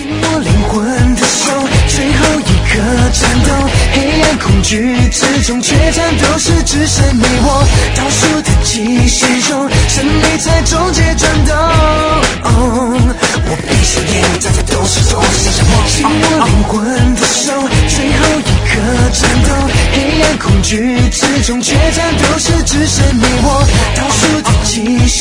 紧握灵魂的手，最后一刻战斗，黑暗恐惧之中，决战斗时只剩你我，倒数的计时中，胜利在终结转动。我闭上眼，站在斗士中，紧握灵魂的手，最后一刻战斗，黑暗恐惧之中，决战斗时只剩你我，倒数的计时